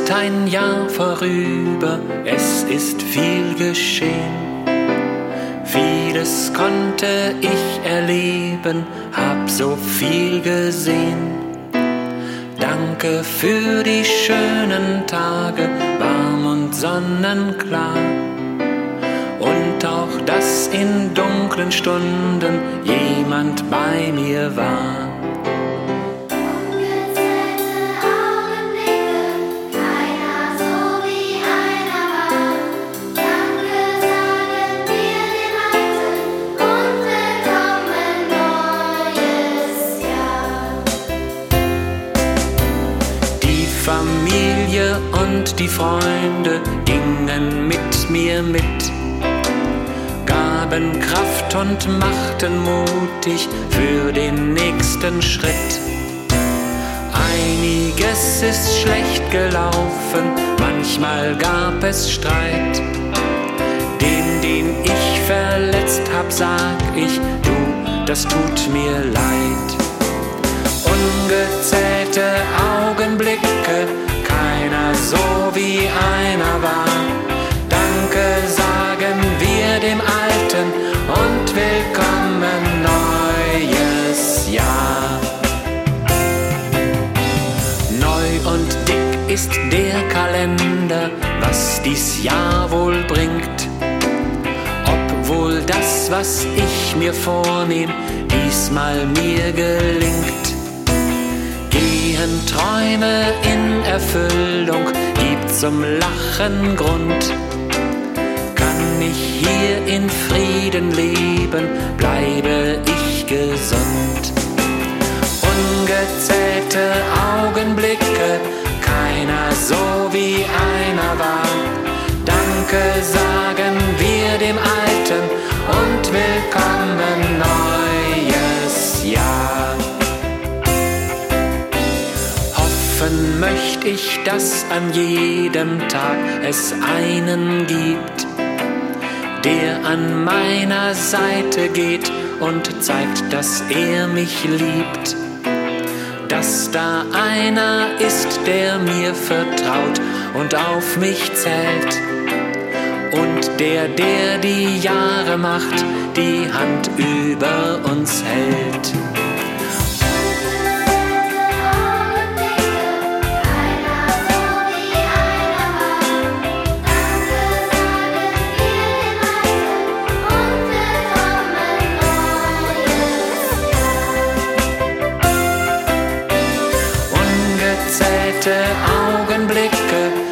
ist ein Jahr vorüber, es ist viel geschehen. Vieles konnte ich erleben, hab so viel gesehen. Danke für die schönen Tage, warm und sonnenklar. Und auch, dass in dunklen Stunden jemand bei mir war. Familie und die Freunde gingen mit mir mit, gaben Kraft und machten mutig für den nächsten Schritt. Einiges ist schlecht gelaufen, manchmal gab es Streit. Den ich verletzt hab, sag ich, du, das tut mir leid. Ungezählte Augenblicke, keiner so wie einer war. Danke sagen wir dem Alten und willkommen neues Jahr. Neu und dick ist der Kalender, was dies Jahr wohl bringt. Obwohl das, was ich mir vornehm, diesmal mir gelingt. Gehen Träume in Erfüllung, gibt zum Lachen Grund. Kann ich hier in Frieden leben, bleibe ich gesund. Ungezählte Augenblicke, keiner so wie einer war. Danke sagen wir dem Alten und willkommen neues Jahr. Hoffen möcht ich, dass an jedem Tag es einen gibt, der an meiner Seite geht und zeigt, dass er mich liebt. Dass da einer ist, der mir vertraut und auf mich zählt. Und der die Jahre macht, die Hand über uns hält. Augenblicke,